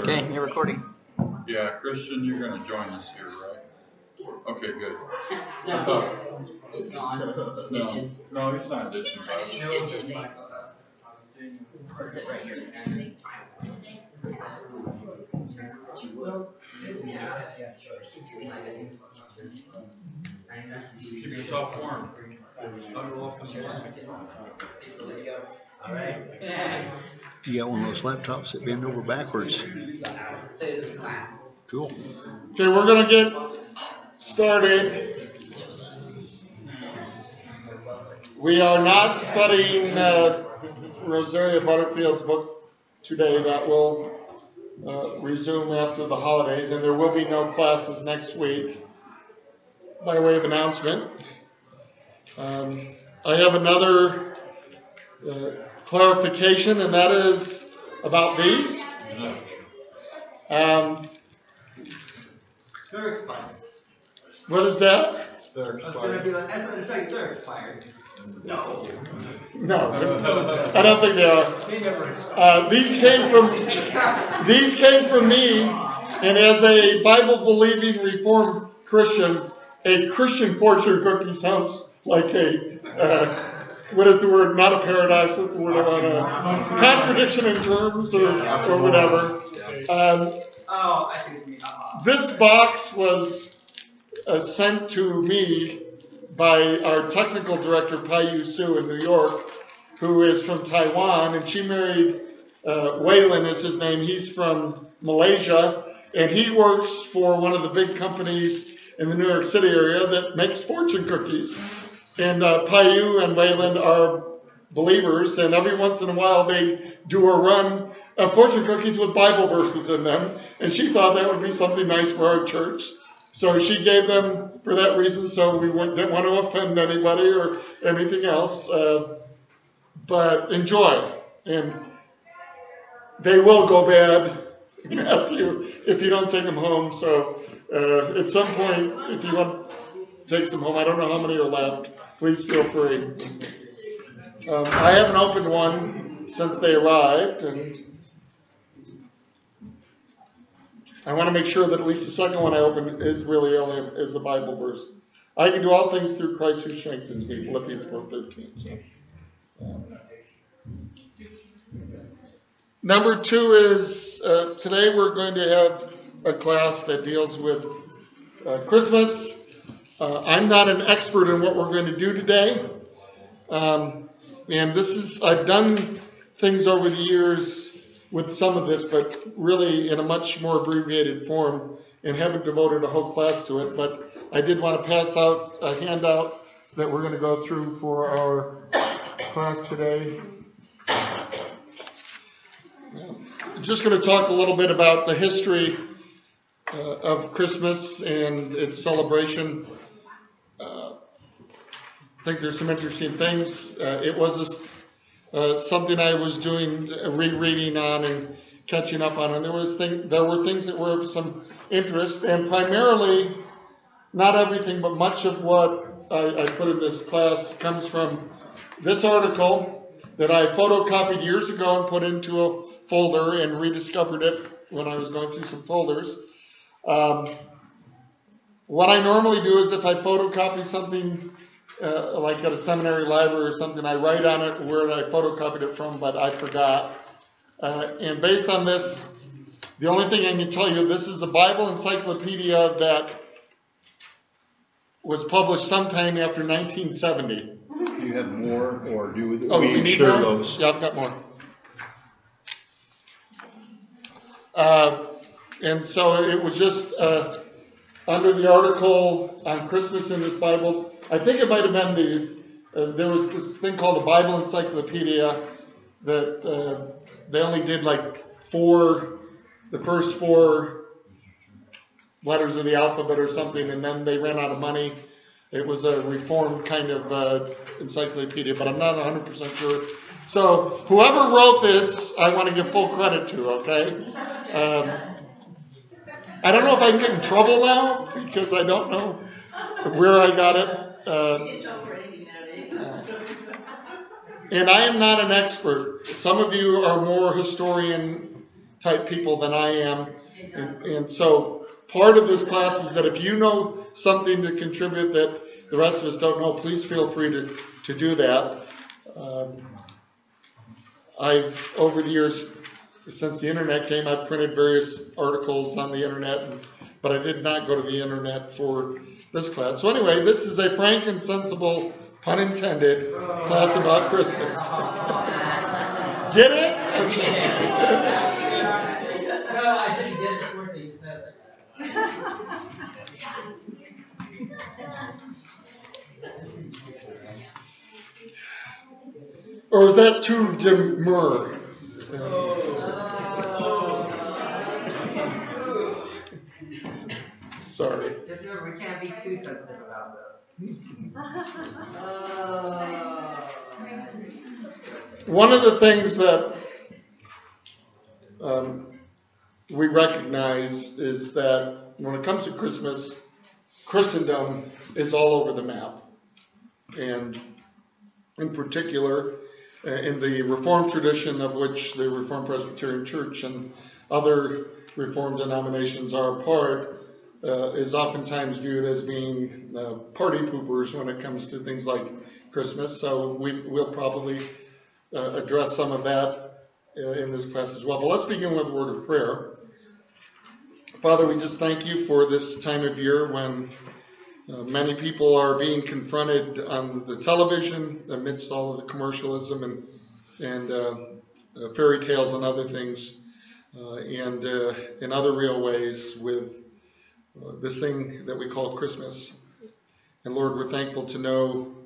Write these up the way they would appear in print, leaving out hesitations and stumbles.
Okay, you're recording. Yeah, Christian, you're going to join us here, right? Okay, good. No, he's gone. He's ditching. No, he's not ditching. He's ditching. I'll sit right here. Keep yourself warm. All right. You got one of those laptops that bend over backwards. Cool. Okay, we're going to get started. We are not studying Rosaria Butterfield's book today. That will resume after the holidays, and there will be no classes next week by way of announcement. I have another clarification, and that is about these. They're expired. What is that? I was going to be like, as a matter of fact, they're expired. No, I don't think they are. These came from me, and as a Bible-believing Reformed Christian, a Christian fortune cookie sounds like a what is the word? Not a paradox. What's the word? Contradiction in terms or whatever. Oh, I see what you mean. This box was sent to me by our technical director, Pai Su in New York, who is from Taiwan, and she married Waylon is his name. He's from Malaysia, and he works for one of the big companies in the New York City area that makes fortune cookies. And Pai and Waylon are believers, and every once in a while they do a run of fortune cookies with Bible verses in them, and she thought that would be something nice for our church. So she gave them for that reason, so we didn't want to offend anybody or anything else. But enjoy. And they will go bad, Matthew, if you don't take them home. So at some point, if you want to take some home, I don't know how many are left, please feel free. I haven't opened one since they arrived, and I want to make sure that at least the second one I open is really only is a Bible verse. I can do all things through Christ who strengthens me, Philippians 4:13. So. Number two is today we're going to have a class that deals with Christmas. I'm not an expert in what we're going to do today. And I've done things over the years with some of this, but really in a much more abbreviated form, and haven't devoted a whole class to it. But I did want to pass out a handout that we're going to go through for our class today. I'm just going to talk a little bit about the history of Christmas and its celebration. I think there's some interesting things. It was something I was doing, rereading on and catching up on, and there were things that were of some interest, and primarily, not everything, but much of what I put in this class comes from this article that I photocopied years ago and put into a folder and rediscovered it when I was going through some folders. What I normally do is if I photocopy something like at a seminary library or something, I write on it where I photocopied it from, but I forgot. And based on this, the only thing I can tell you, this is a Bible encyclopedia that was published sometime after 1970. Do you have more, or do we need share more? those? Yeah, I've got more. And so it was just under the article on Christmas in this Bible. I think it might have been there was this thing called the Bible Encyclopedia that they only did like the first four letters of the alphabet or something, and then they ran out of money. It was a reformed kind of encyclopedia, but I'm not 100% sure. So whoever wrote this, I want to give full credit to, okay? I don't know if I can get in trouble now, because I don't know where I got it. And I am not an expert. Some of you are more historian type people than I am. And so part of this class is that if you know something to contribute that the rest of us don't know, please feel free to do that. I've, over the years, since the internet came, I've printed various articles on the internet, but I did not go to the internet for this class. So anyway, this is a frank and sensible, pun intended, class about Christmas. Get it? Okay. No, I didn't get it before you said it. Or is that too demure? Sorry. Just remember, we can't be too sensitive about this. One of the things that we recognize is that when it comes to Christmas, Christendom is all over the map. And in particular, in the Reformed tradition of which the Reformed Presbyterian Church and other Reformed denominations are a part, is oftentimes viewed as being party poopers when it comes to things like Christmas. So we'll probably address some of that in this class as well. But let's begin with a word of prayer. Father, we just thank you for this time of year when many people are being confronted on the television amidst all of the commercialism and fairy tales and other things, and in other real ways with this thing that we call Christmas. And Lord, we're thankful to know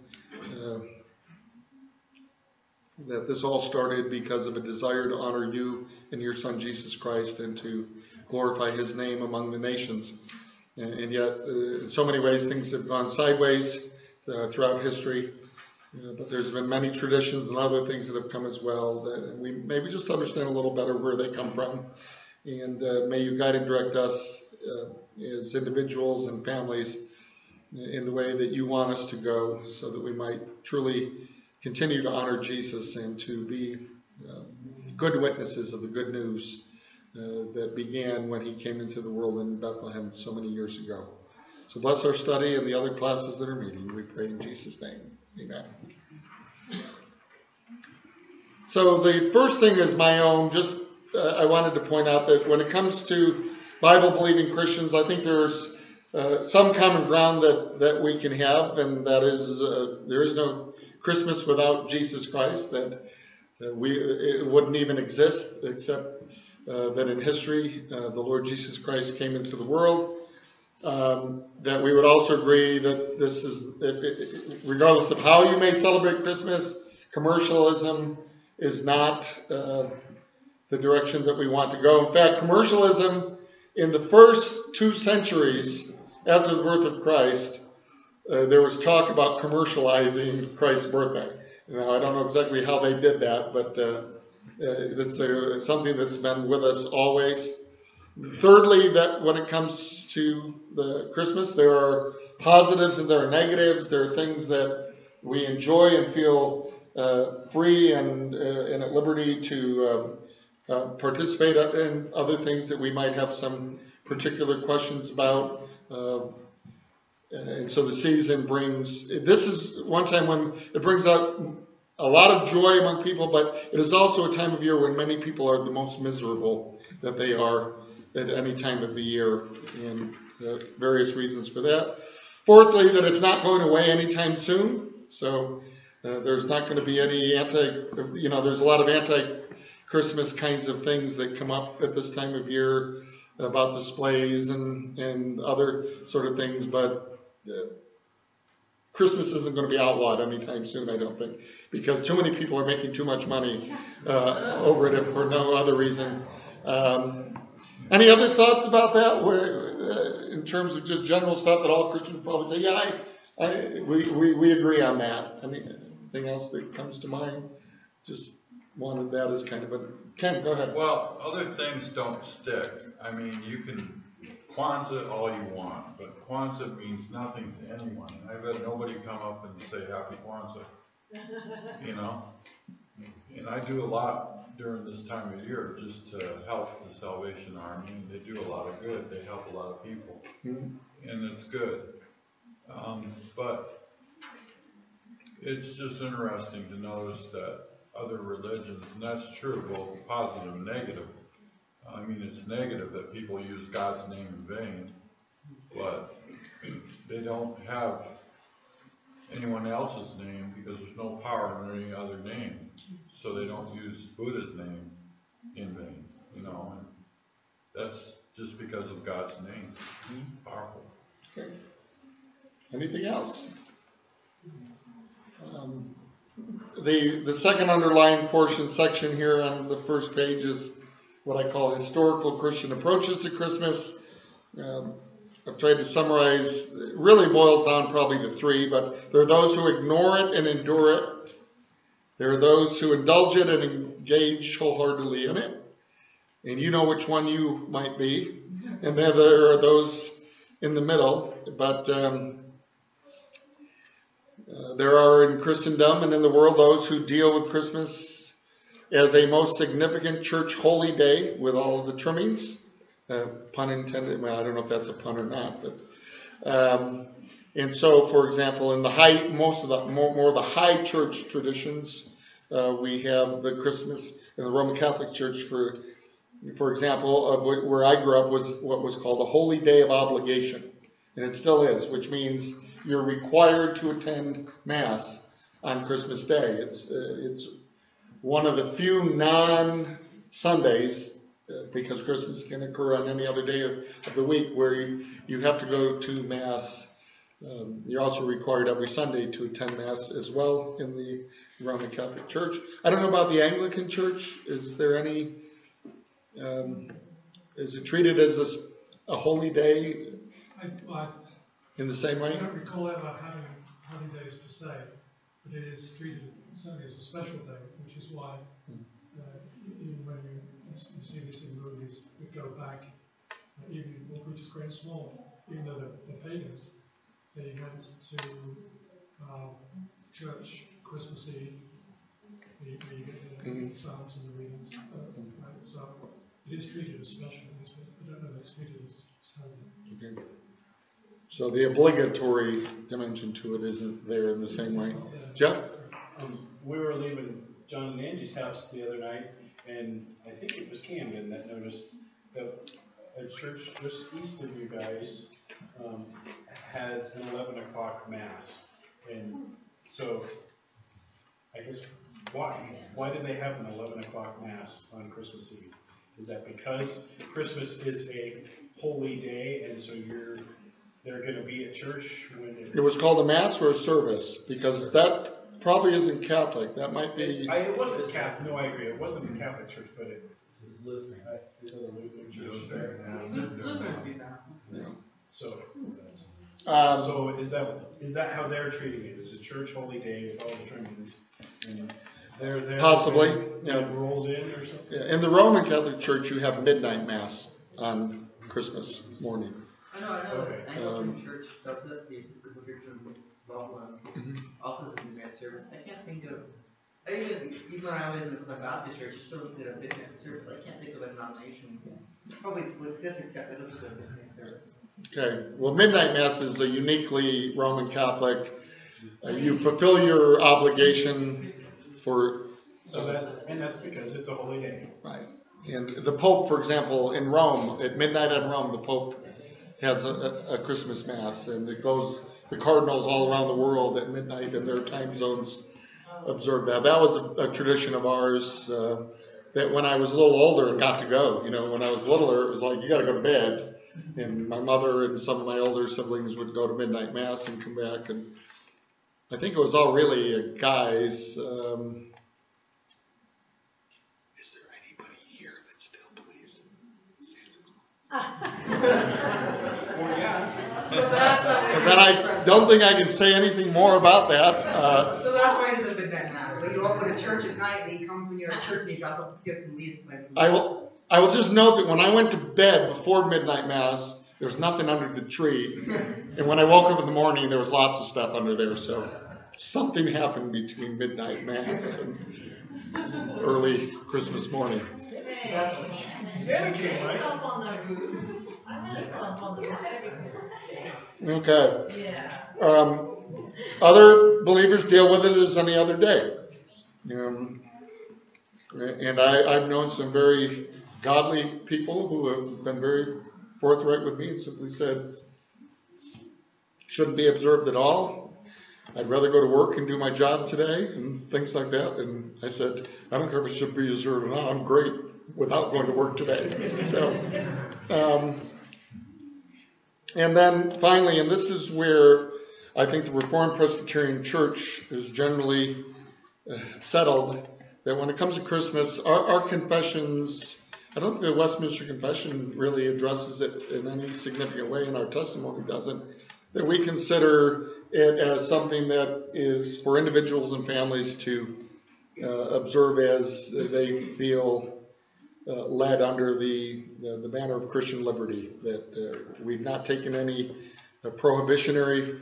that this all started because of a desire to honor you and your Son Jesus Christ and to glorify his name among the nations. And yet, in so many ways, things have gone sideways throughout history. But there's been many traditions and other things that have come as well that we maybe just understand a little better where they come from. And may you guide and direct us as individuals and families in the way that you want us to go, so that we might truly continue to honor Jesus and to be good witnesses of the good news that began when he came into the world in Bethlehem so many years ago. So bless our study and the other classes that are meeting. We pray in Jesus' name. Amen. So the first thing is my own. Just I wanted to point out that when it comes to Bible-believing Christians, I think there's some common ground that we can have, and that is there is no Christmas without Jesus Christ, that it wouldn't even exist except that in history the Lord Jesus Christ came into the world. That we would also agree that this is, regardless of how you may celebrate Christmas, commercialism is not the direction that we want to go. In fact, commercialism in the first 2 centuries after the birth of Christ, there was talk about commercializing Christ's birthday. Now, I don't know exactly how they did that, but it's something that's been with us always. Thirdly, that when it comes to the Christmas, there are positives and there are negatives. There are things that we enjoy and feel free and at liberty to participate in, other things that we might have some particular questions about. And so the season this is one time when it brings out a lot of joy among people, but it is also a time of year when many people are the most miserable that they are at any time of the year, and various reasons for that. Fourthly, that it's not going away anytime soon. So there's not going to be any there's a lot of anti-Christmas kinds of things that come up at this time of year about displays and other sort of things, but Christmas isn't going to be outlawed anytime soon, I don't think, because too many people are making too much money over it for no other reason. Any other thoughts about that, in terms of just general stuff that all Christians probably say, yeah, we agree on that. Anything else that comes to mind? Just wanted that as kind of a... Ken, go ahead. Well, other things don't stick. I mean, you can Kwanzaa all you want, but Kwanzaa means nothing to anyone. I've had nobody come up and say Happy Kwanzaa. And I do a lot during this time of year just to help the Salvation Army, and they do a lot of good. They help a lot of people, and it's good. But it's just interesting to notice that other religions, and that's true, both positive and negative. I mean, it's negative that people use God's name in vain, but they don't have anyone else's name because there's no power in any other name. So they don't use Buddha's name in vain, you know. And that's just because of God's name. Powerful. Okay. Anything else? The second underlined portion section here on the first page is what I call historical Christian approaches to Christmas. I've tried to summarize, it really boils down probably to three, but there are those who ignore it and endure it. There are those who indulge it and engage wholeheartedly in it. And you know which one you might be. And then there are those in the middle. But there are in Christendom and in the world those who deal with Christmas as a most significant church holy day with all of the trimmings. Pun intended. Well, I don't know if that's a pun or not. But and so, for example, in the high, more the high church traditions, we have the Christmas in the Roman Catholic Church, for example, of where I grew up, was what was called a holy day of obligation, and it still is, which means you're required to attend Mass on Christmas Day. It's one of the few non-Sundays, because Christmas can occur on any other day of the week, where you have to go to Mass. You're also required every Sunday to attend Mass as well in the Roman Catholic Church. I don't know about the Anglican Church. Is there any, is it treated as a holy day in the same way? I don't recall ever having holy days per se, but it is treated certainly as a special day, which is why even when you see this in movies that go back, even before Preachers Great and Small, even though they're pagans, they went to church Christmas Eve, where you get the psalms and the readings. Right? So it is treated as special, but I don't know if it's treated as holy. Okay. So the obligatory dimension to it isn't there in the same way. Jeff? We were leaving John and Angie's house the other night, and I think it was Camden that noticed that a church just east of you guys had an 11 o'clock Mass. And so, I guess, why did they have an 11 o'clock Mass on Christmas Eve? Is that because Christmas is a holy day, and so they're going to be at church when it was called a Mass or a service? Because that probably isn't Catholic. That might be... It wasn't Catholic. No, I agree. It wasn't a Catholic church, but it was Lutheran. Is it a Lutheran church? Lutherans do that. Yeah. So is that how they're treating it? Is a church holy day with all the trimmings? And they're there. Possibly. Yeah. It rolls in or something. Yeah. In the Roman Catholic Church, you have midnight Mass on Christmas morning. I know. Okay. Anglican Church does it. The Episcopal Church of Buffalo also does midnight service. I can't think of. Even when I was in the Baptist Church, you still did a midnight service. I can't think of a denomination. Probably with this, except it doesn't do a midnight service. Okay. Well, midnight Mass is a uniquely Roman Catholic. You fulfill your obligation for. And that's because it's a holy day. Right. And the Pope, for example, in Rome, at midnight in Rome, the Pope has a Christmas Mass, and it goes. The cardinals all around the world at midnight in their time zones observe that. That was a tradition of ours that when I was a little older and got to go, when I was littler, it was like, you got to go to bed. And my mother and some of my older siblings would go to midnight Mass and come back. And I think it was all really guys. Is there anybody here that still believes in Santa Claus? Well, yeah. And then I don't think I can say anything more about that. So that's why it is a midnight Mass. But you all go to church at night, and he comes when you're at church, and you drop off gifts and leaves. I will just note that when I went to bed before midnight Mass, there was nothing under the tree. And when I woke up in the morning, there was lots of stuff under there. So something happened between midnight Mass and early Christmas morning. Santa came, right? Okay. Yeah. Other believers deal with it as any other day. And I've known some very godly people who have been very forthright with me and simply said, shouldn't be observed at all. I'd rather go to work and do my job today and things like that. And I said, I don't care if it should be observed or not. I'm great without going to work today. So, and then finally, and this is where I think the Reformed Presbyterian Church is generally settled, that when it comes to Christmas, our confessions, I don't think the Westminster Confession really addresses it in any significant way, and our testimony doesn't, that we consider it as something that is for individuals and families to observe as they feel led under the banner of Christian liberty, that we've not taken any prohibitionary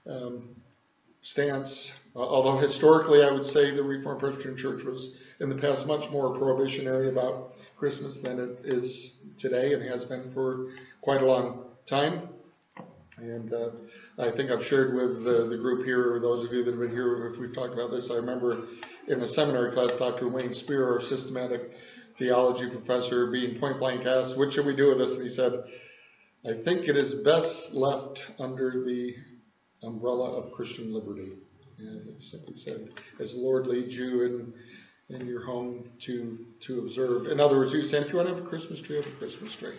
stance, although historically I would say the Reformed Presbyterian Church was in the past much more prohibitionary about Christmas than it is today and has been for quite a long time. And I think I've shared with the group here, or those of you that have been here, if we've talked about this, I remember in a seminary class, Dr. Wayne Spear, our systematic theology professor, being point blank asked, what should we do with this? And he said, I think it is best left under the umbrella of Christian liberty. And he simply said, as the Lord leads you in your home to observe. In other words, he was saying, if you want to have a Christmas tree, have a Christmas tree.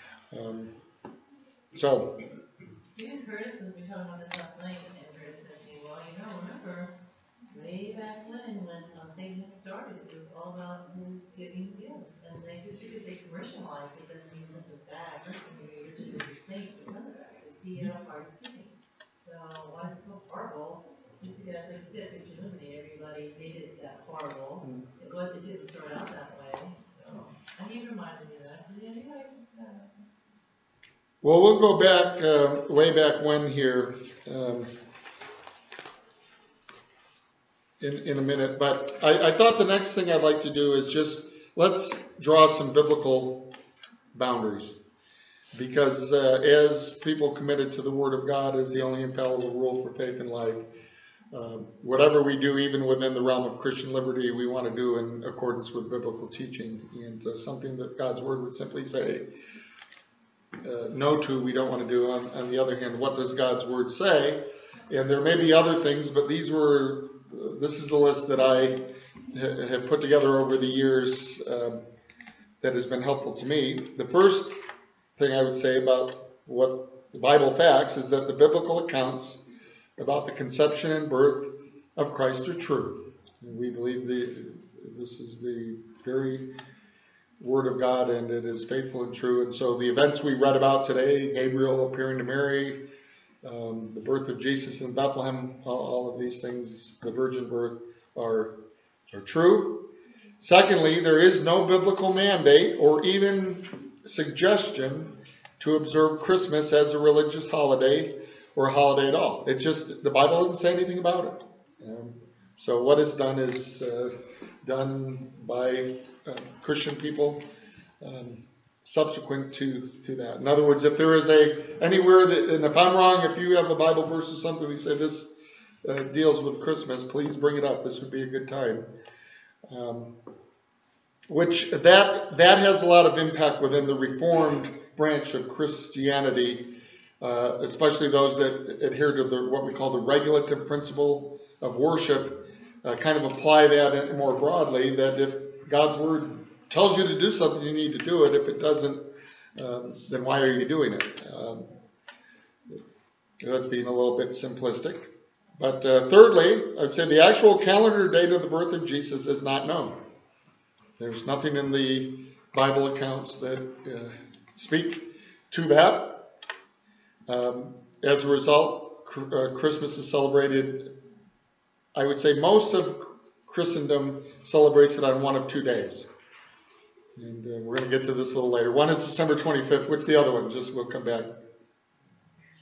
So. Even Curtis, as we talked about this last night, and Curtis said to me, well, remember, way back when Satan started, it was all about his giving gifts. And they just because they commercialized it doesn't mean it's a bad person. You're just a think, remember that. Is he a hard thing? So why is it so horrible? Just because, like you said, Christian liberty, everybody made it that horrible. It didn't start out that way. So, and he reminded me of that. But anyway, well, we'll go back, way back when here, in a minute. But I thought the next thing I'd like to do is just, let's draw some biblical boundaries. Because as people committed to the Word of God as the only infallible rule for faith and life, whatever we do, even within the realm of Christian liberty, we want to do in accordance with biblical teaching. And something that God's Word would simply say no to, we don't want to do. On the other hand, what does God's Word say? And there may be other things, but this is the list that I have put together over the years that has been helpful to me. The first thing I would say about what the Bible facts is that the biblical accounts about the conception and birth of Christ are true. And we believe this is the very Word of God, and it is faithful and true. And so the events we read about today, Gabriel appearing to Mary, the birth of Jesus in Bethlehem, all of these things, the virgin birth, are true. Secondly, there is no biblical mandate or even suggestion to observe Christmas as a religious holiday or a holiday at all. The Bible doesn't say anything about it. So what is done done by Christian people subsequent to that. In other words, if there is anywhere that, and if I'm wrong, if you have a Bible verse or something that say this deals with Christmas, please bring it up. This would be a good time. Which that has a lot of impact within the Reformed branch of Christianity, especially those that adhere to what we call the regulative principle of worship, kind of apply that more broadly, that if God's Word tells you to do something, you need to do it. If it doesn't, then why are you doing it? That's being a little bit simplistic. But thirdly, I would say the actual calendar date of the birth of Jesus is not known. There's nothing in the Bible accounts that speak to that. As a result, Christmas is celebrated, I would say most of Christendom celebrates it on one of 2 days. And we're going to get to this a little later. One is December 25th. What's the other one? We'll come back.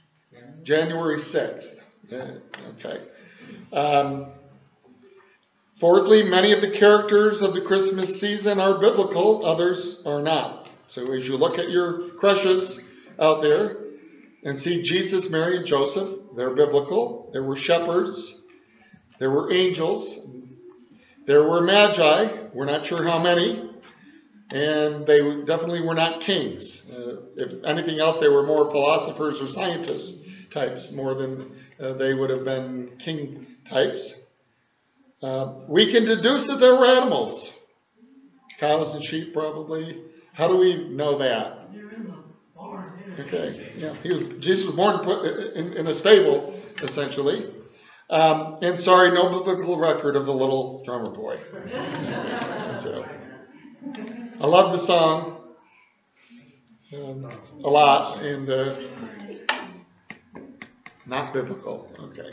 January 6th. Okay. Fourthly, many of the characters of the Christmas season are biblical, others are not. So as you look at your crushes out there and see Jesus, Mary, and Joseph, they're biblical. There were shepherds. There were angels. There were magi. We're not sure how many. And they definitely were not kings. If anything else, they were more philosophers or scientists types more than they would have been king types. We can deduce that there were animals. Cows and sheep, probably. How do we know that? They're in the barn. Okay, yeah. Jesus was born put in a stable, essentially. And sorry, no biblical record of the little drummer boy. So, I love the song a lot, and not biblical. Okay.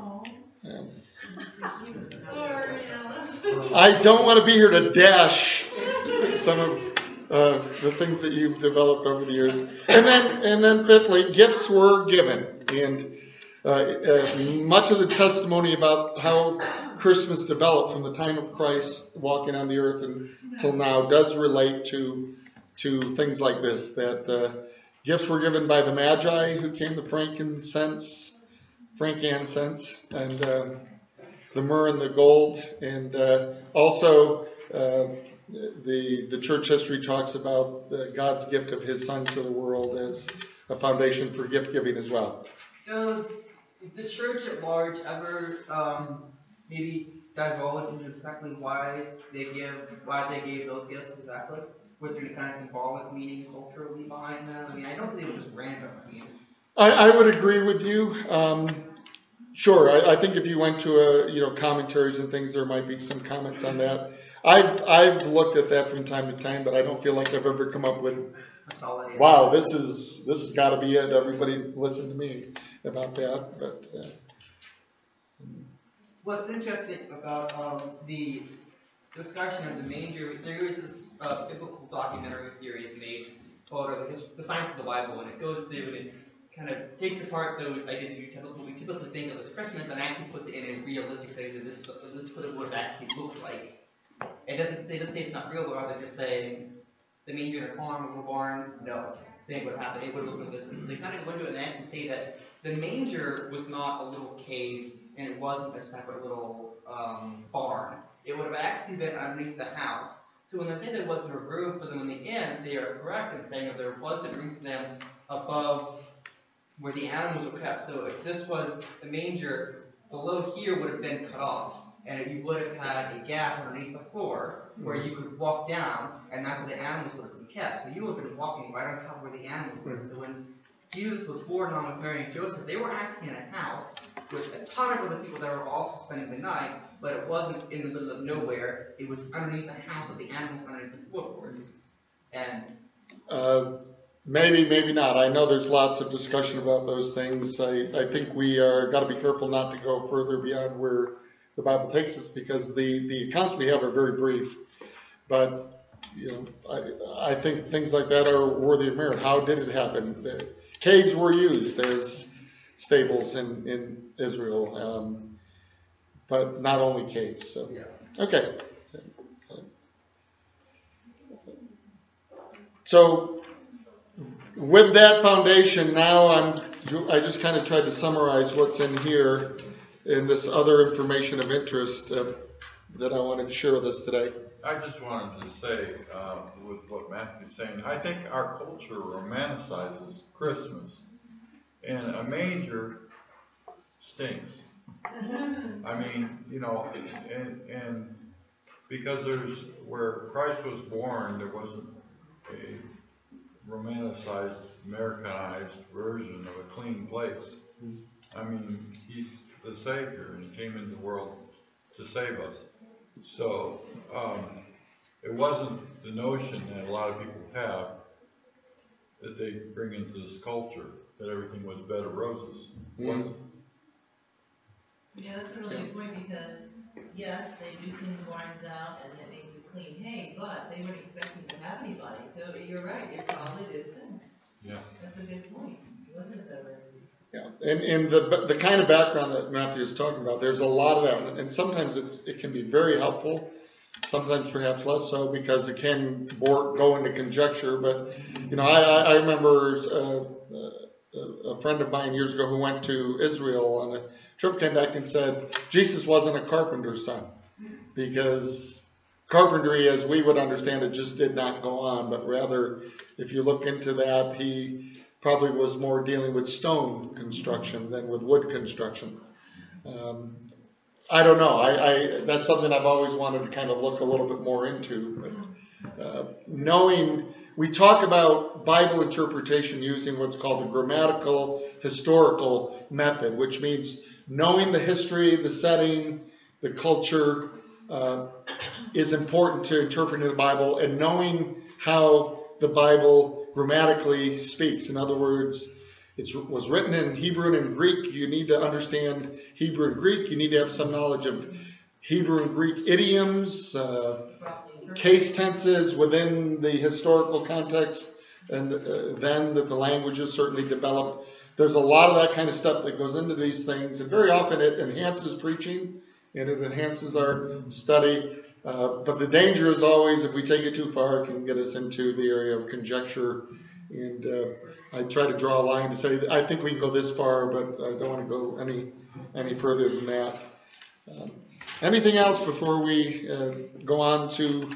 I don't want to be here to dash some of the things that you've developed over the years. And then fifthly, gifts were given. And much of the testimony about how Christmas developed from the time of Christ walking on the earth until now does relate to things like this, that gifts were given by the Magi who came, the frankincense, and the myrrh and the gold, and also the church history talks about God's gift of His Son to the world as a foundation for gift giving as well. Does the church at large ever maybe divulge into exactly why they gave those gifts exactly? Was there any kind of symbolic meaning culturally behind them? I mean, I don't think it was just random. I mean, I would agree with you. Sure, I think if you went to commentaries and things, there might be some comments on that. I've looked at that from time to time, but I don't feel like I've ever come up with, wow, this has got to be it. Everybody listen to me about that. But what's interesting about the discussion of the manger, there is this biblical documentary series made called The Science of the Bible, and it goes through and it kind of takes apart those ideas we typically think of as Christmas and actually puts it in a realistic setting that this could have what it actually looked like. They don't say it's not real, but rather just saying the manger in a farm or a barn, no, thing would happen. It would look like this. And so they kind of go into it and say that the manger was not a little cave and it wasn't a separate little barn. It would have actually been underneath the house. So when they say there wasn't a room for them in the inn, they are correct in saying that there wasn't room for them above where the animals were kept. So if this was the manger, below here would have been cut off, and you would have had a gap underneath the floor where you could walk down, and that's where the animals would have been kept. So you would have been walking right on top of where the animals were. So when Jesus was born along with Mary and Joseph, they were actually in a house with a ton of other people that were also spending the night, but it wasn't in the middle of nowhere. It was underneath the house with the animals underneath the floorboards. And maybe not. I know there's lots of discussion about those things. I think we are got to be careful not to go further beyond where the Bible takes us, because the accounts we have are very brief. But I think things like that are worthy of merit. How did it happen? The caves were used as stables in Israel, but not only caves. So okay. So with that foundation, now I just kind of tried to summarize what's in here in this other information of interest that I wanted to share with us today. I just wanted to say, with what Matthew's saying, I think our culture romanticizes Christmas, and a manger stinks. I mean, and because there's where Christ was born, there wasn't a romanticized, Americanized version of a clean place. I mean, He's the Savior, and He came into the world to save us. So it wasn't the notion that a lot of people have that they bring into this culture, that everything was bed of roses. It wasn't. Yeah, that's a really good point, because yes, they do clean the barns out and they make the clean hay, but they weren't expecting to have anybody. So you're right, it probably did sin. Yeah. That's a good point. It wasn't a bed of roses. Yeah. And the kind of background that Matthew is talking about, there's a lot of that, and sometimes it can be very helpful, sometimes perhaps less so, because it can go into conjecture. But I remember a friend of mine years ago who went to Israel on a trip, came back and said Jesus wasn't a carpenter's son, because carpentry, as we would understand it, just did not go on, but rather, if you look into that, he probably was more dealing with stone construction than with wood construction. I don't know. That's something I've always wanted to kind of look a little bit more into. But we talk about Bible interpretation using what's called the grammatical historical method, which means knowing the history, the setting, the culture is important to interpreting the Bible, and knowing how the Bible grammatically speaks. In other words, it was written in Hebrew and in Greek. You need to understand Hebrew and Greek. You need to have some knowledge of Hebrew and Greek idioms, case tenses within the historical context, and then that the languages certainly developed. There's a lot of that kind of stuff that goes into these things, and very often it enhances preaching and it enhances our study. But the danger is always, if we take it too far, it can get us into the area of conjecture. And I try to draw a line to say, I think we can go this far, but I don't want to go any further than that. Anything else before we go on to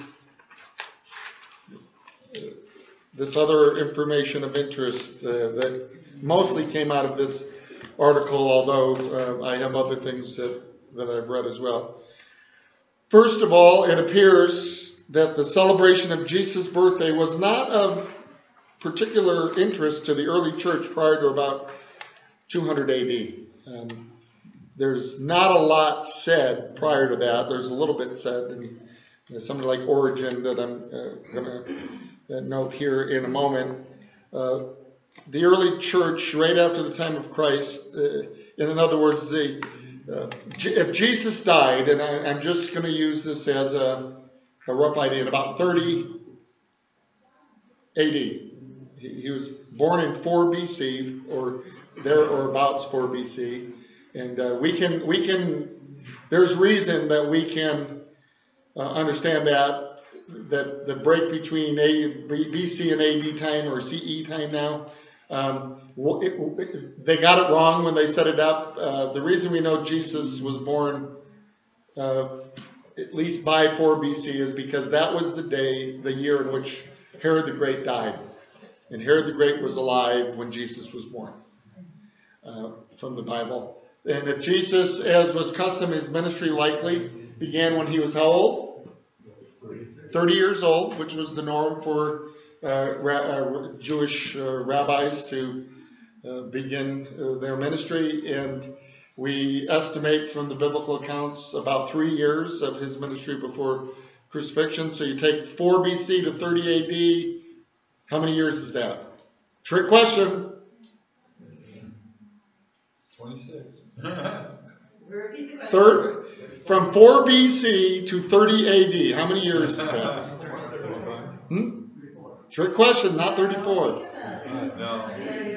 this other information of interest that mostly came out of this article, although I have other things that I've read as well. First of all, it appears that the celebration of Jesus' birthday was not of particular interest to the early church prior to about 200 AD. There's not a lot said prior to that. There's a little bit said, and somebody like Origen that I'm going to note here in a moment. The early church, right after the time of Christ, in other words, if Jesus died, and I'm just going to use this as a rough idea, in about 30 AD. He was born in 4 BC, or thereabouts 4 BC. And we can, there's reason that we can understand that the break between BC and AD time, or CE time now, they got it wrong when they set it up. The reason we know Jesus was born at least by 4 BC is because that was the year in which Herod the Great died. And Herod the Great was alive when Jesus was born, from the Bible. And if Jesus, as was custom, his ministry likely began when he was how old? 30 years old, which was the norm for Jewish rabbis to begin their ministry. And we estimate from the biblical accounts about 3 years of his ministry before crucifixion. So you take 4 BC to 30 AD. How many years is that? Trick question. 26. Third, from 4 BC to 30 AD. How many years is that? Trick question, not 34. No.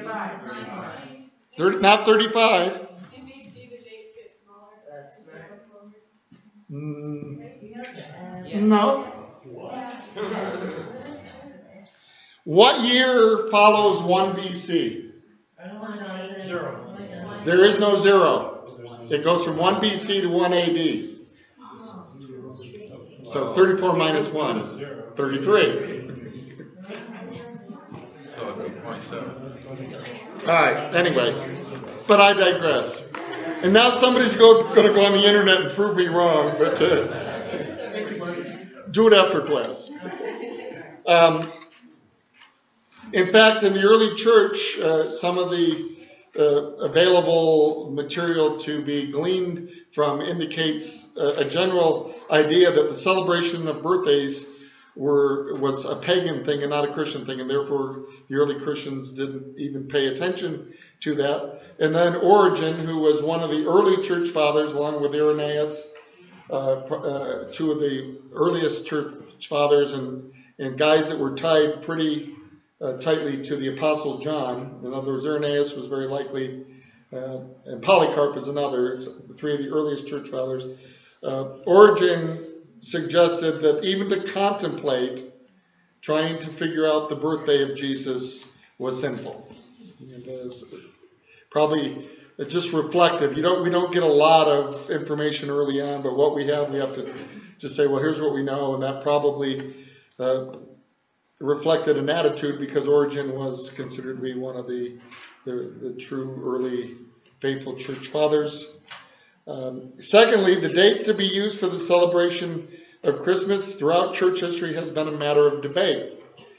30, not 35. In BC, the dates get smaller. That's right. No. What year follows 1 BC? Zero. There is no 0. It goes from 1 BC to 1 AD. So 34 minus 1 is 33. So it'd be 0.7. All right, anyway. But I digress. And now somebody's going to go on the internet and prove me wrong, but do it after class. In fact, in the early church, some of the available material to be gleaned from indicates a general idea that the celebration of birthdays was a pagan thing and not a Christian thing, and therefore the early Christians didn't even pay attention to that. And then Origen, who was one of the early church fathers, along with Irenaeus, two of the earliest church fathers, and guys that were tied pretty tightly to the Apostle John. In other words, Irenaeus was very likely and Polycarp is another, the three of the earliest church fathers. Origen suggested that even to contemplate trying to figure out the birthday of Jesus was sinful. It is probably just reflective. We don't get a lot of information early on, but what we have to just say, well, here's what we know, and that probably reflected an attitude because Origen was considered to be one of the true early faithful church fathers. Secondly, the date to be used for the celebration of Christmas throughout church history has been a matter of debate.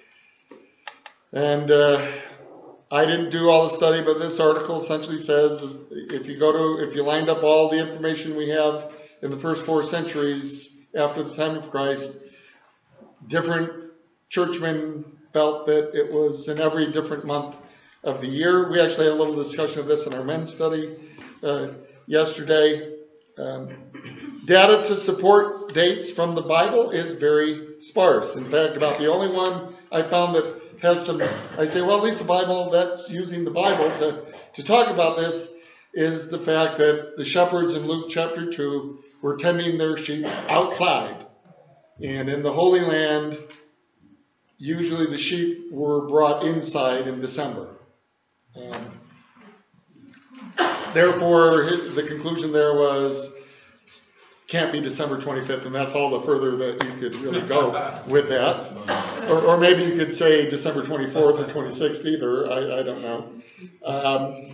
And I didn't do all the study, but this article essentially says if you lined up all the information we have in the first 4 centuries after the time of Christ, different churchmen felt that it was in every different month of the year. We actually had a little discussion of this in our men's study yesterday. Data to support dates from the Bible is very sparse. In fact, about the only one I found that has some, I say, well, at least the Bible, that's using the Bible to talk about this, is the fact that the shepherds in Luke chapter 2 were tending their sheep outside. And in the Holy Land, usually the sheep were brought inside in December. Therefore, the conclusion there was, can't be December 25th, and that's all the further that you could really go with that. Or maybe you could say December 24th or 26th either, I don't know.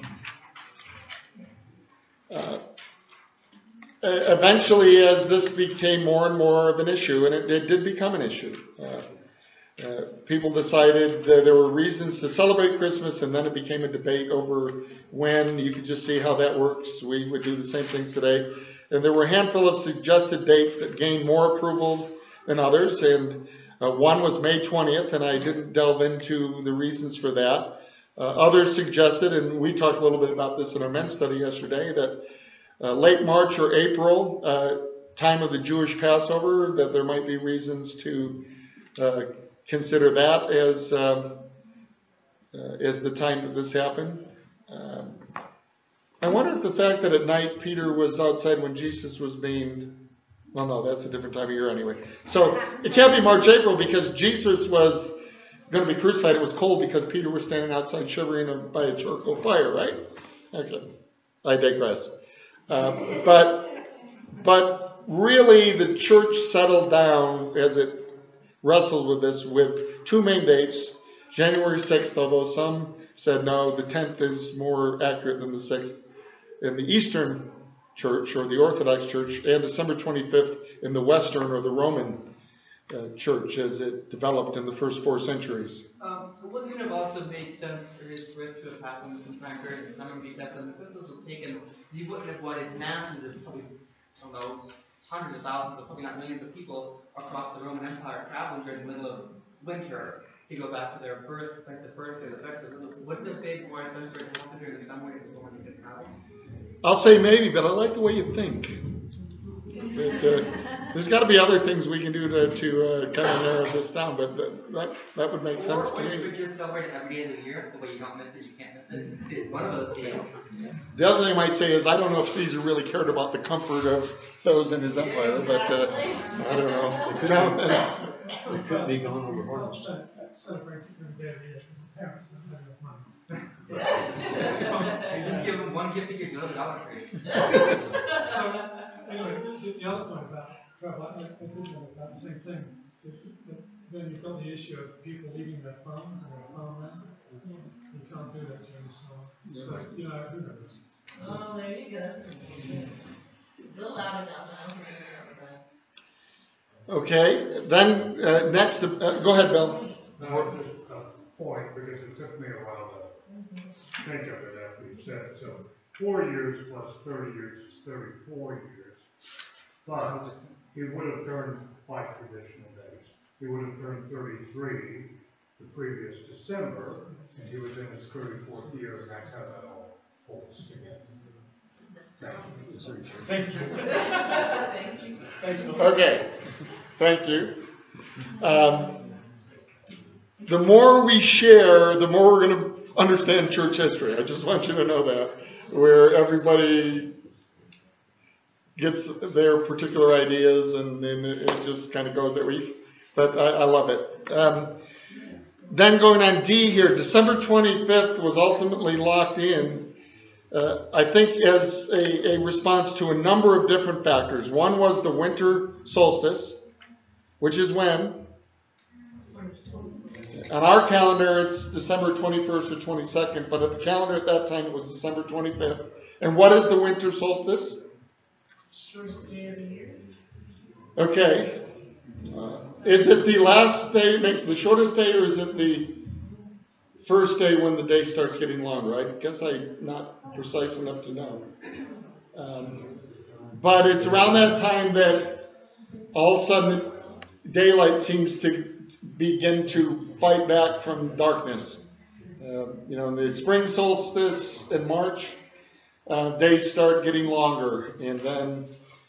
Eventually, as this became more and more of an issue, and it did become an issue, people decided that there were reasons to celebrate Christmas, and then it became a debate over when. You could just see how that works. We would do the same thing today. And there were a handful of suggested dates that gained more approval than others, and one was May 20th, and I didn't delve into the reasons for that. Others suggested, and we talked a little bit about this in our men's study yesterday, that late March or April, time of the Jewish Passover, that there might be reasons to consider that as the time that this happened. I wonder if the fact that at night Peter was outside when Jesus was being, well, no, that's a different time of year anyway. So it can't be March, April, because Jesus was going to be crucified. It was cold because Peter was standing outside shivering by a charcoal fire, right? Okay, I digress. But really the church settled down as it wrestled with this with 2 main dates, January 6th, although some said no, the 10th is more accurate than the 6th in the Eastern Church or the Orthodox Church, and December 25th in the Western or the Roman Church as it developed in the first 4 centuries. Wouldn't it have also made sense for his birth to have happened sometime during the summer, because when the census was taken, you wouldn't have wanted masses of probably, I don't know, hundreds of thousands, but probably not millions of people across the Roman Empire traveling during the middle of winter to go back to their place of birth and the festivals. Wouldn't it have made more sense for it to happen during the summer before you could travel? I'll say maybe, but I like the way you think. But, there's got to be other things we can do to kind of narrow this down, but that would make sense to me. Or you could just celebrate it every day of the year, the way you don't miss it, you can't miss it. See, it's one of those days. The other thing I might say is I don't know if Caesar really cared about the comfort of those in his empire, but I don't know. It could be gone over harvest. Celebrates it during the day of the year because the parents don't have enough money. You just give them one gift you could go to the Dollar Tree. So, anyway, the other point about travel, I did know about the same thing. Then you've got the issue of people leaving their farms and their farmland. You can't do that during the summer. So, you know, who knows? Oh, there you go. That's a little louder now. Okay, then next, go ahead, Bill. No, just a point, because it took me a while to think of it after you said it. So 4 years plus 30 years is 34 years. But he would have turned 5 traditional days. He would have turned 33 the previous December, and he was in his 34th year, and that's how that all holds together. Thank you. Thank you. Thanks, Bill. Okay, thank you. The more we share, the more we're going to understand church history. I just want you to know that. where everybody gets their particular ideas and then it just kind of goes that week. But I love it. Then going on D here, December 25th was ultimately locked in, I think as a response to a number of different factors. One was the winter solstice, which is when? On our calendar, it's December 21st or 22nd, but at the calendar at that time, it was December 25th. And what is the winter solstice? Shortest day of the year. Okay. Is it the last day, the shortest day, or is it the first day when the day starts getting longer? I guess I'm not precise enough to know. But it's around that time that all of a sudden daylight seems to begin to fight back from darkness. In the spring solstice in March, days start getting longer, and then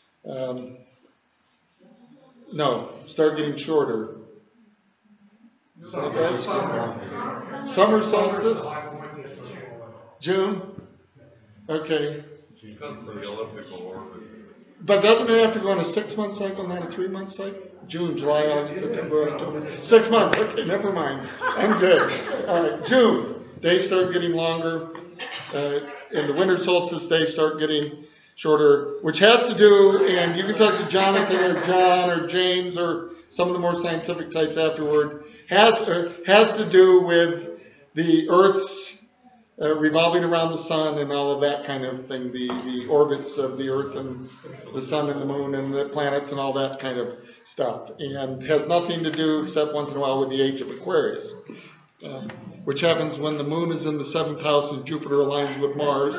start getting shorter. Is that right? Summer solstice? June? Okay. She's good for the elliptical orbit. But doesn't it have to go on a 6-month cycle, not a 3-month cycle? June, July, August, September, October. 6 months. Okay, never mind. I'm good. All right, June. Days start getting longer. And the winter solstice days start getting shorter, which has to do, and you can talk to Jonathan or John or James or some of the more scientific types afterward, has to do with the Earth's revolving around the sun and all of that kind of thing, the orbits of the Earth and the sun and the moon and the planets and all that kind of stuff, and has nothing to do except once in a while with the age of Aquarius, which happens when the moon is in the 7th house and Jupiter aligns with Mars.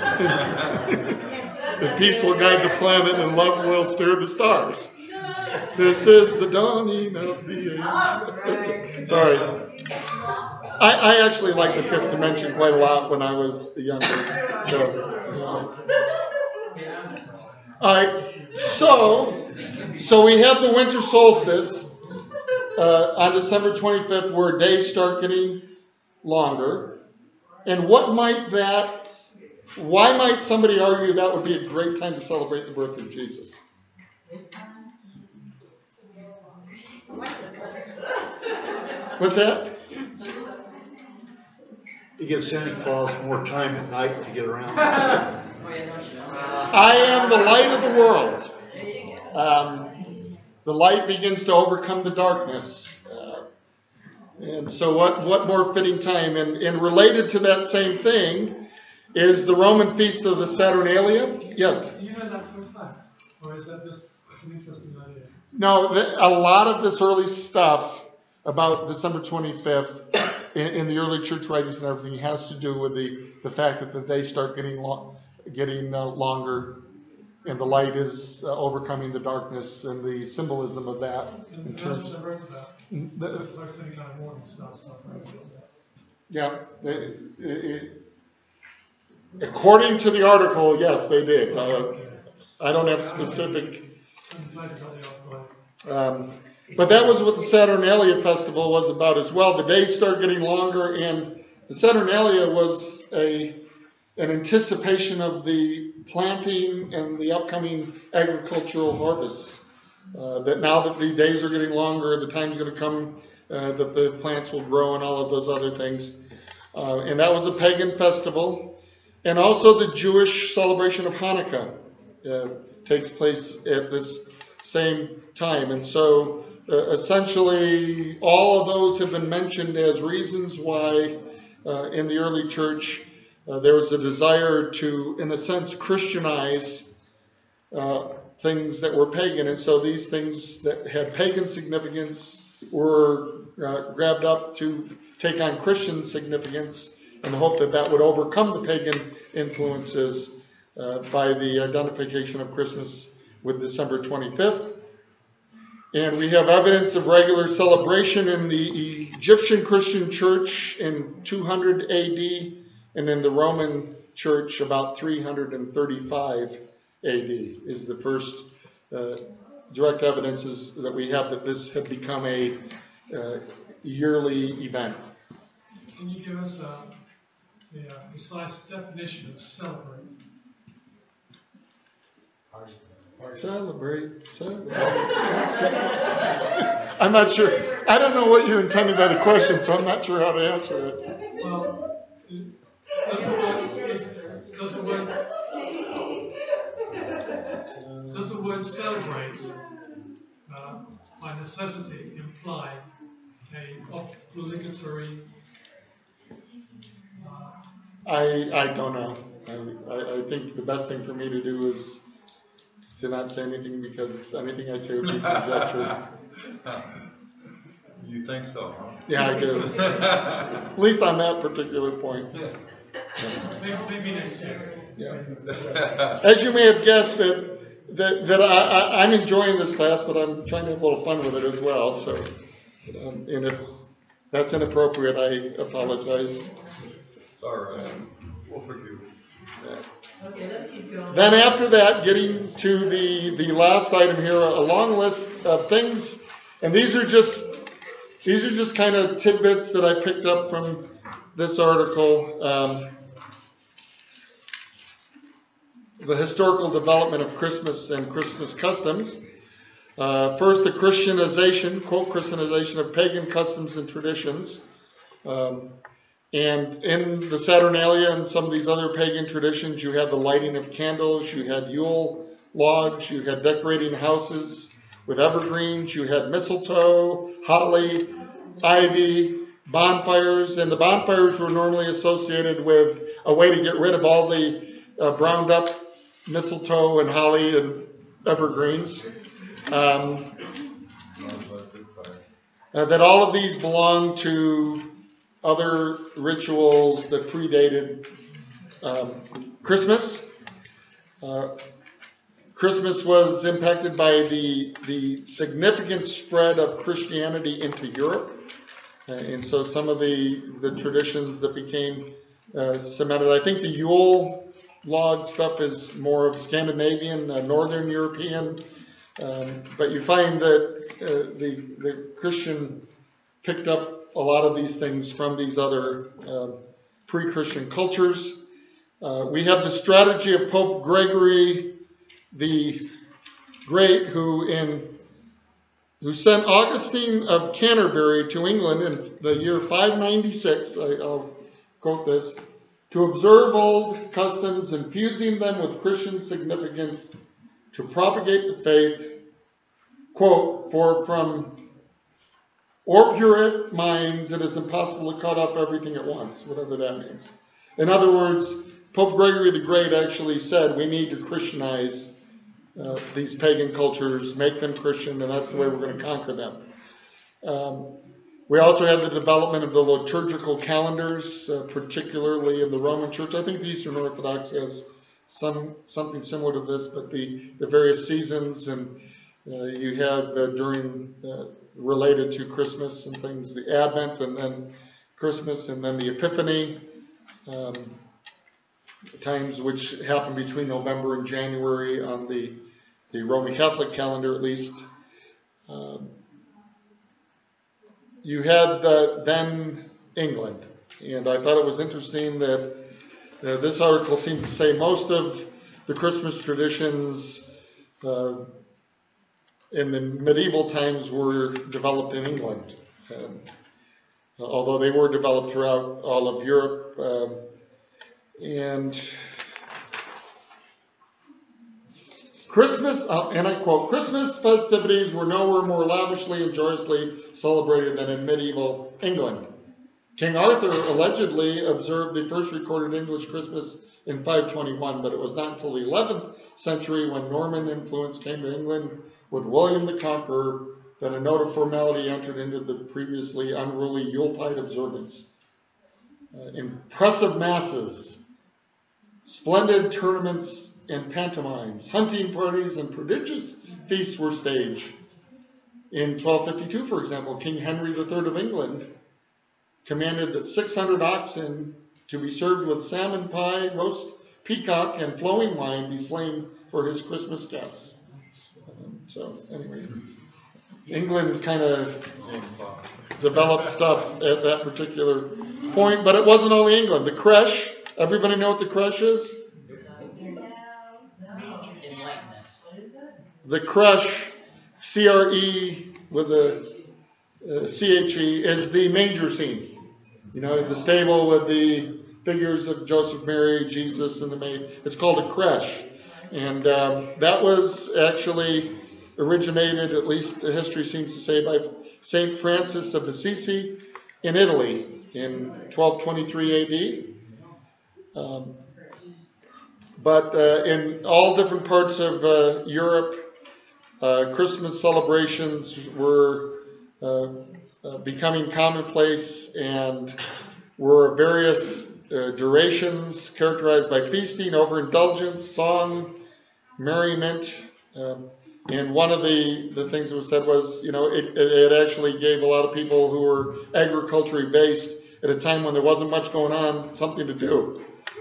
The peace will guide the planet and love will steer the stars. This is the dawning of the age. Sorry. I actually liked the 5th dimension quite a lot when I was younger. All right. So we have the winter solstice on December 25th, where days start getting longer. And why might somebody argue that would be a great time to celebrate the birth of Jesus? What's that? You give Santa Claus more time at night to get around. I am the light of the world. The light begins to overcome the darkness. And so what more fitting time? And related to that same thing is the Roman feast of the Saturnalia. Yes? Do you know that for a fact? Or is that just an interesting idea? No, a lot of this early stuff about December 25th in the early church writings and everything has to do with the fact that the days start getting longer, and the light is overcoming the darkness, and the symbolism of that. And that's what I wrote about. Most any kind of morning star stuff. Yeah. According to the article, yes, they did. I don't have specific. But that was what the Saturnalia festival was about as well. The days start getting longer, and the Saturnalia was an anticipation of the planting and the upcoming agricultural harvests. That now that the days are getting longer, the time's going to come that the plants will grow and all of those other things. And that was a pagan festival. And also the Jewish celebration of Hanukkah takes place at this same time. And so essentially all of those have been mentioned as reasons why in the early church there was a desire to, in a sense, Christianize things that were pagan. And so these things that had pagan significance were grabbed up to take on Christian significance in the hope that that would overcome the pagan influences by the identification of Christmas with December 25th. And we have evidence of regular celebration in the Egyptian Christian church in 200 AD and in the Roman church about 335 AD is the first direct evidences that we have that this had become a yearly event. Can you give us the precise definition of celebrate. Celebrate. I'm not sure. I don't know what you intended by the question, so I'm not sure how to answer it. Well, does the word celebrate by necessity imply a obligatory? I don't know. I think the best thing for me to do is to not say anything, because anything I say would be conjecture. You think so, huh? Yeah, I do. At least on that particular point. Maybe next year. Yeah. As you may have guessed, I'm enjoying this class, but I'm trying to have a little fun with it as well. So, and if that's inappropriate, I apologize. It's all right. We'll forgive you. Okay, let's keep going. Then after that, getting to the last item here, a long list of things, and these are just kind of tidbits that I picked up from this article. The historical development of Christmas and Christmas customs. First, the Christianization, quote, Christianization of pagan customs and traditions. And in the Saturnalia and some of these other pagan traditions, you had the lighting of candles, you had Yule logs, you had decorating houses with evergreens, you had mistletoe, holly, ivy, bonfires, and the bonfires were normally associated with a way to get rid of all the browned up mistletoe and holly and evergreens. That all of these belong to other rituals that predated Christmas. Christmas was impacted by the significant spread of Christianity into Europe. And so some of the traditions that became cemented, I think the Yule log stuff is more of Scandinavian, Northern European, but you find that the Christian picked up a lot of these things from these other pre-Christian cultures. We have the strategy of Pope Gregory the Great, who sent Augustine of Canterbury to England in the year 596, I'll quote this, to observe old customs, infusing them with Christian significance, to propagate the faith, quote, for from obdurate minds it is impossible to cut up everything at once, whatever that means. In other words, Pope Gregory the Great actually said we need to Christianize these pagan cultures, make them Christian, and that's the way we're going to conquer them. We also have the development of the liturgical calendars, particularly in the Roman Church. I think the Eastern Orthodox has something similar to this, but the various seasons, and you have during related to Christmas and things, the Advent, and then Christmas, and then the Epiphany, times which happen between November and January on the Roman Catholic calendar, at least. You had then England, and I thought it was interesting that this article seems to say most of the Christmas traditions in the medieval times were developed in England, although they were developed throughout all of Europe. And Christmas, and I quote, Christmas festivities were nowhere more lavishly and joyously celebrated than in medieval England. King Arthur allegedly observed the first recorded English Christmas in 521, but it was not until the 11th century when Norman influence came to England with William the Conqueror that a note of formality entered into the previously unruly Yuletide observance. Impressive masses, splendid tournaments and pantomimes, hunting parties, and prodigious feasts were staged. In 1252, for example, King Henry III of England commanded that 600 oxen to be served with salmon pie, roast peacock, and flowing wine be slain for his Christmas guests. So, anyway. England kind of developed stuff at that particular point, but it wasn't only England. The creche, everybody know what the creche is? The creche, C-R-E with a C-H-E, is the manger scene. You know, the stable with the figures of Joseph, Mary, Jesus, and the maid. It's called a creche. And that was actually originated, at least the history seems to say, by St. Francis of Assisi in Italy in 1223 AD. But in all different parts of Europe, Christmas celebrations were becoming commonplace and were various durations characterized by feasting, overindulgence, song, merriment. And one of the things that was said was, you know, it actually gave a lot of people who were agriculturally based at a time when there wasn't much going on, something to do.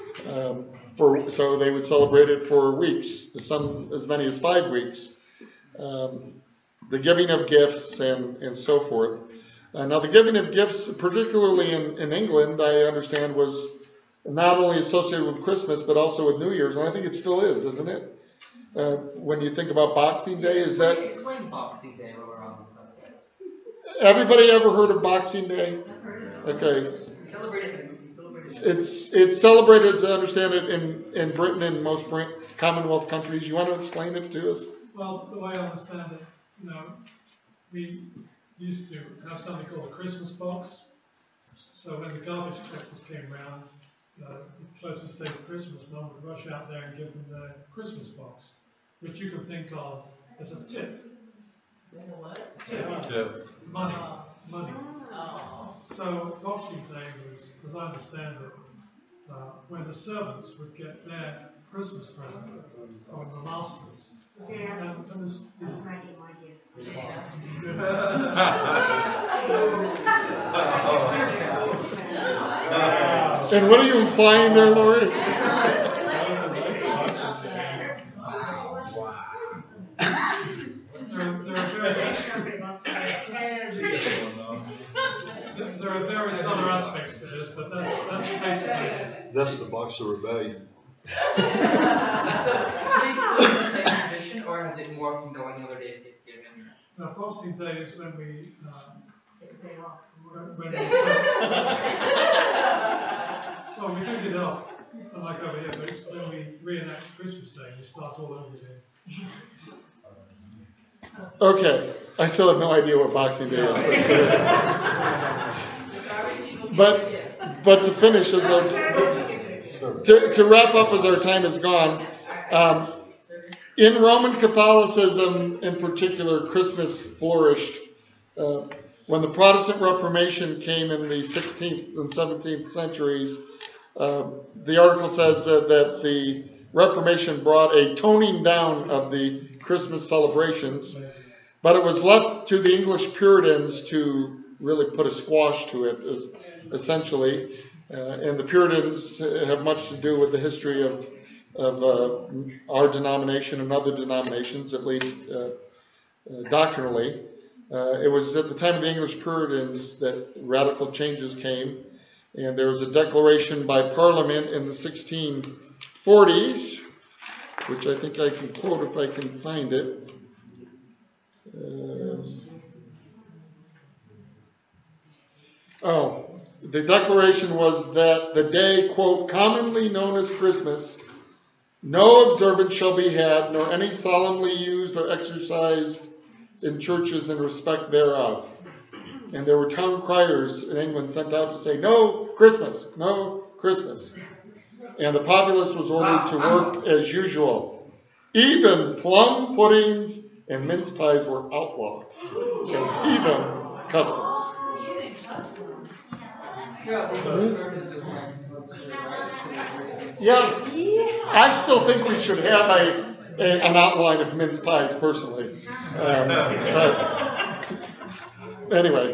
So they would celebrate it for weeks, as many as 5 weeks. The giving of gifts and so forth. Now the giving of gifts, particularly in England, I understand was not only associated with Christmas, but also with New Year's, and I think it still is, isn't it? When you think about Boxing Day, is that... Explain Boxing Day while we're on the subject. Everybody ever heard of Boxing Day? Okay. It's celebrated, as I understand it, in Britain and most Commonwealth countries. You want to explain it to us? Well, the way I understand it, you know, we used to have something called a Christmas box. So when the garbage collectors came round, the closest day to Christmas, Mum would rush out there and give them their Christmas box, which you can think of as a tip. As a what? Tip. Money. Money. Oh. So Boxing Day was, as I understand it, when the servants would get their Christmas present from the masters. Yeah. And this making my gifts. And what are you implying there, Lori? There are various other aspects to this, but that's basically it. That's the box of rebellion. So, is it still the same tradition, or has it more from the any other day of Thanksgiving? Now, Boxing Day is when we well, we do get off, unlike over here, but it's when we reenact Christmas Day, we start all over again. Okay, I still have no idea what Boxing Day is. But to finish, to wrap up as our time is gone, in Roman Catholicism in particular, Christmas flourished. When the Protestant Reformation came in the 16th and 17th centuries, the article says that the Reformation brought a toning down of the Christmas celebrations, but it was left to the English Puritans to really put a squash to it, essentially. And the Puritans have much to do with the history of our denomination and other denominations, at least doctrinally. It was at the time of the English Puritans that radical changes came, and there was a declaration by Parliament in the 1640s, which I think I can quote if I can find it. The declaration was that the day, quote, commonly known as Christmas, no observance shall be had, nor any solemnly used or exercised in churches in respect thereof. And there were town criers in England sent out to say, no Christmas, no Christmas. And the populace was ordered to work as usual. Even plum puddings and mince pies were outlawed as heathen customs. Yeah, I still think we should have an outline of mince pies, personally. Anyway,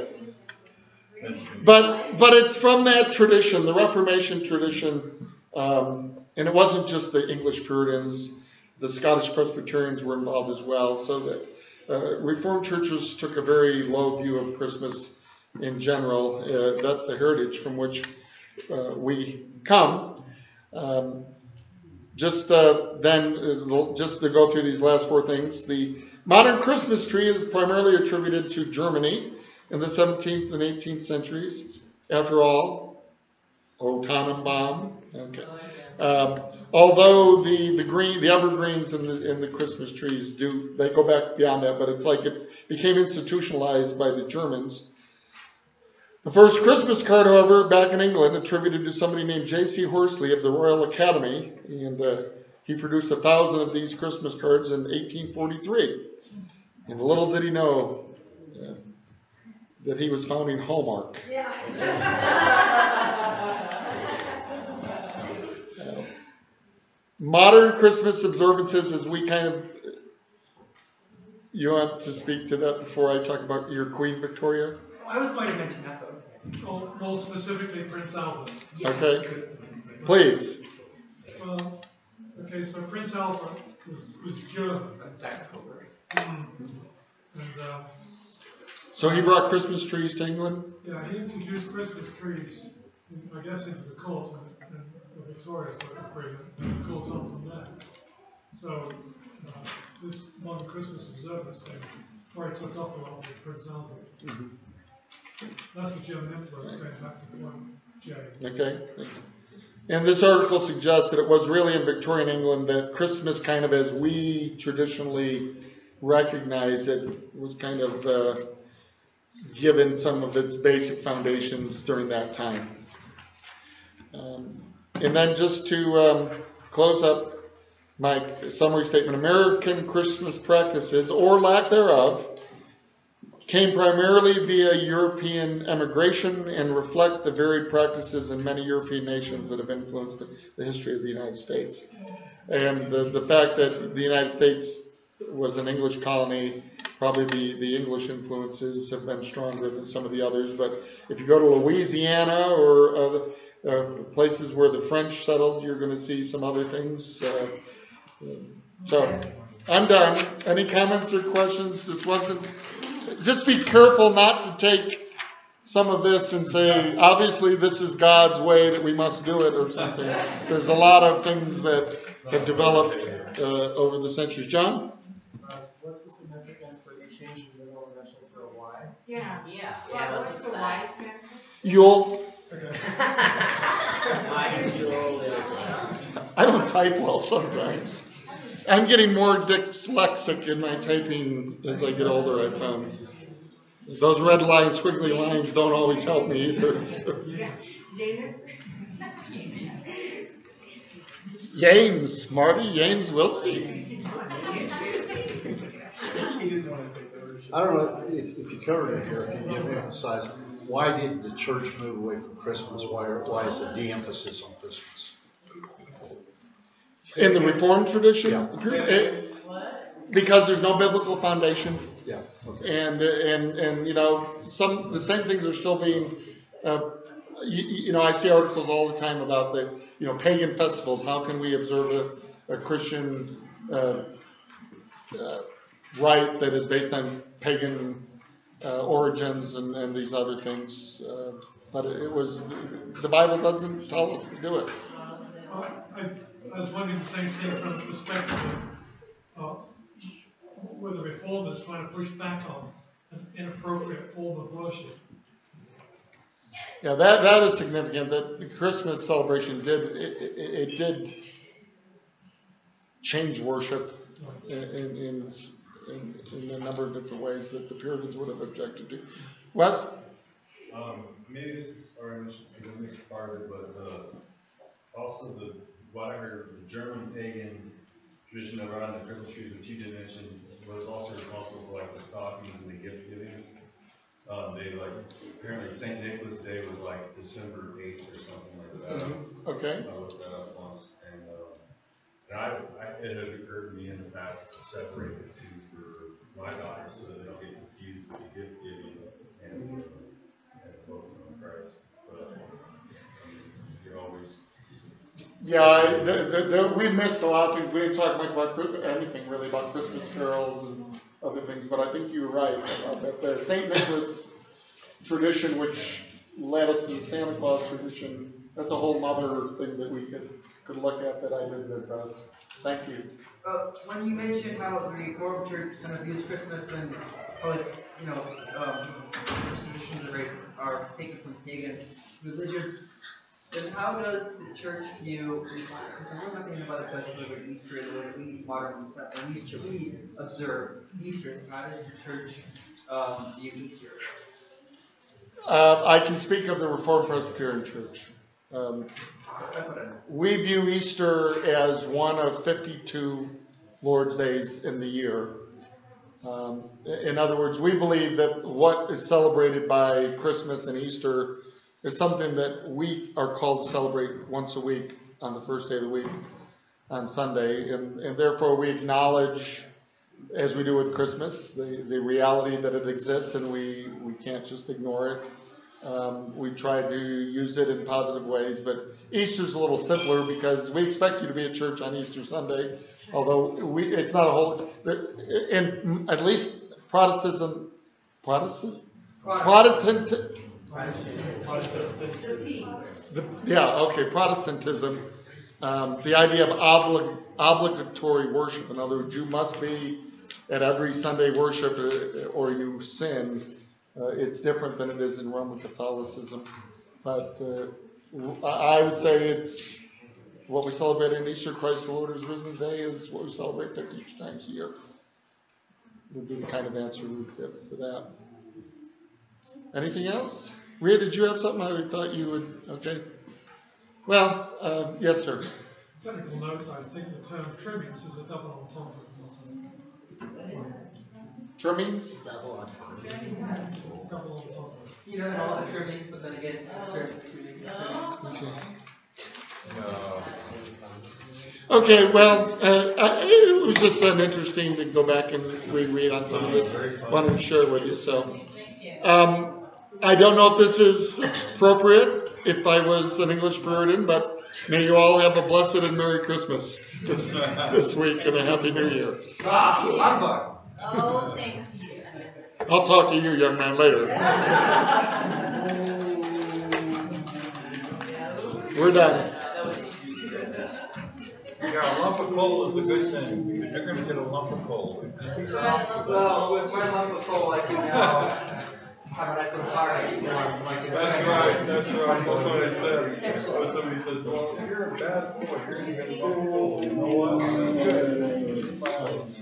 but it's from that tradition, the Reformation tradition, and it wasn't just the English Puritans. The Scottish Presbyterians were involved as well. So that Reformed churches took a very low view of Christmas in general. That's the heritage from which we come. Just to go through these last four things, the modern Christmas tree is primarily attributed to Germany in the 17th and 18th centuries. After all, O Tannenbaum. Okay. Although the evergreens in the Christmas trees they go back beyond that, but it's like it became institutionalized by the Germans. The first Christmas card, however, back in England, attributed to somebody named J.C. Horsley of the Royal Academy, and he produced 1,000 of these Christmas cards in 1843. And little did he know that he was founding Hallmark. Yeah. Modern Christmas observances, as we you want to speak to that before I talk about your Queen Victoria? I was going to mention that, though. More specifically, Prince Albert. Okay, please. Well, okay, so Prince Albert was German. That's Saxe-Coburg. So he brought Christmas trees to England? Yeah, he introduced Christmas trees, I guess, into the court and Victoria for agreement, and the court on from there. So this modern Christmas observance thing probably took off a lot with Prince Albert. Mm-hmm. That's the German influence going back to point J. Okay. And this article suggests that it was really in Victorian England that Christmas, kind of as we traditionally recognize it, was kind of given some of its basic foundations during that time. And then just to close up my summary statement, American Christmas practices, or lack thereof, came primarily via European emigration and reflect the varied practices in many European nations that have influenced the history of the United States. And the fact that the United States was an English colony, probably the English influences have been stronger than some of the others. But if you go to Louisiana or places where the French settled, you're going to see some other things. So I'm done. Any comments or questions? This wasn't... Just be careful not to take some of this and say, obviously this is God's way that we must do it or something. There's a lot of things that have developed over the centuries. John? What's the significance that you changed the middle initial to a Y? Yeah. Yeah, What's the Y stand for? Yule. Okay. I don't type well sometimes. I'm getting more dyslexic in my typing as I get older, I've found. Those red lines, squiggly lines don't always help me either. So. James, Marty, James, we'll see. I don't know if you covered it here, if you give emphasize, why did the church move away from Christmas? Why is the de-emphasis on Christmas? In the Reformed tradition? Yeah. Because there's no biblical foundation. Yeah. Okay. And the same things are still being, I see articles all the time about the, pagan festivals. How can we observe a Christian rite that is based on pagan origins and these other things? But the Bible doesn't tell us to do it. I was wondering the same thing from the perspective of where the Reformers trying to push back on an inappropriate form of worship. Yeah, that is significant. That the Christmas celebration did change worship in a number of different ways that the Puritans would have objected to. Wes? Maybe this is already missed part of it, but also what I heard, the German pagan tradition around the Christmas trees, which you did mention, was also responsible for the stockings and the gift givings. Apparently St. Nicholas Day was December 8th or something like that. Okay. I looked that up once, and it had occurred to me in the past to separate the two for my daughters so that they don't get confused with the gift givings and focus on Christ. But you're always. Yeah, we missed a lot of things. We didn't talk much about anything really about Christmas carols and other things, but I think you're right about that. The St. Nicholas tradition, which led us to the Santa Claus tradition, that's a whole other thing that we could look at that I didn't address. Thank you. When you mentioned how the Reformed Church kind of views Christmas and how it's, traditions are taken from pagan religions, then how does the church view Easter? Because we're not thinking about a festival like Easter the way that we modernly we observe Easter. How does the church view Easter? I can speak of the Reformed Presbyterian Church. That's what I meant. We view Easter as one of 52 Lord's Days in the year. In other words, we believe that what is celebrated by Christmas and Easter is something that we are called to celebrate once a week on the first day of the week on Sunday. And therefore we acknowledge, as we do with Christmas, the reality that it exists, and we can't just ignore it. We try to use it in positive ways, but Easter's a little simpler because we expect you to be at church on Easter Sunday, although it's not a whole, in at least Protestantism, the idea of obligatory worship. In other words, you must be at every Sunday worship or you sin. It's different than it is in Roman Catholicism. But I would say it's what we celebrate in Easter, Christ the Lord is risen today, is what we celebrate 50 times a year. Would be the kind of answer we'd get for that. Anything else? Rhea, did you have something? I thought you would. Okay. Well, yes, sir. Technical note, I think the term trimmings is a double entendre. Trimmings? Double entendre. You don't know all the trimmings, but then again, Okay, well, it was just interesting to go back and reread on some of this. Wanted to share with you. So, I don't know if this is appropriate if I was an English Puritan, but may you all have a blessed and Merry Christmas this week and a Happy New Year. Oh, thanks, Peter. I'll talk to you, young man, later. We're done. Yeah, a lump of coal is a good thing, because you're gonna get a lump of coal. Well, with my lump of coal, I can now. How about I put fire? That's right, that's what I said. Somebody said, well, you're a bad boy, you're gonna get a lump of coal. You know what? That's good.